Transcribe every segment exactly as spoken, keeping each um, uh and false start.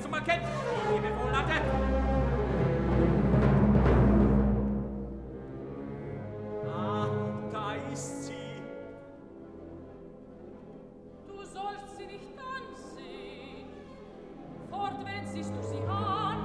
man kennt die Bewohnerte. Ah, da ist sie. Du sollst sie nicht ansehen. Fortwährend siehst du sie an.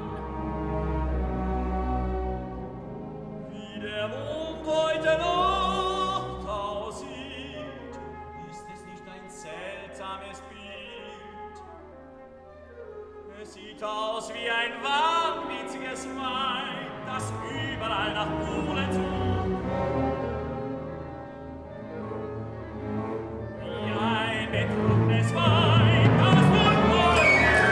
Wie der Mond heute Nacht aussieht, ist es nicht ein seltsames Bild. Es sieht aus wie ein wahnwitziges Weib, das überall nach Buhlen sucht. Wie ein betrunkenes Weib, das nur Gold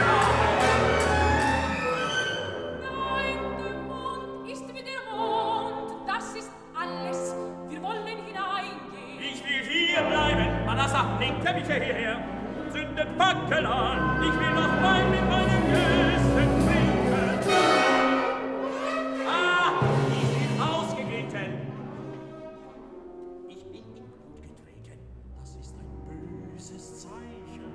Nein, der Mond ist wie der Mond. Das ist alles. Wir wollen hineingehen. Ich will hier bleiben. Manasseh, bringt Teppiche hierher. Zündet Fackel an. Ich will noch mal mit meinen Gästen trinken. Ah, ich bin ausgeglitten. Ich bin in Blut getreten. Das ist ein böses Zeichen.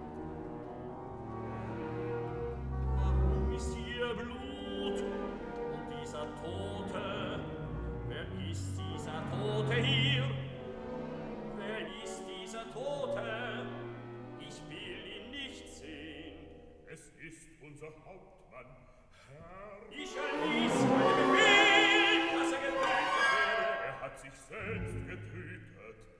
Warum ist hier Blut? Und dieser Tote? Wer ist dieser Tote hier? Wer ist dieser Tote? Ich will ihn nicht sehen. Es ist unser Hauptmann, Herr. Ich erließ meinen Befehl, dass er getötet werde. Er hat sich selbst getötet.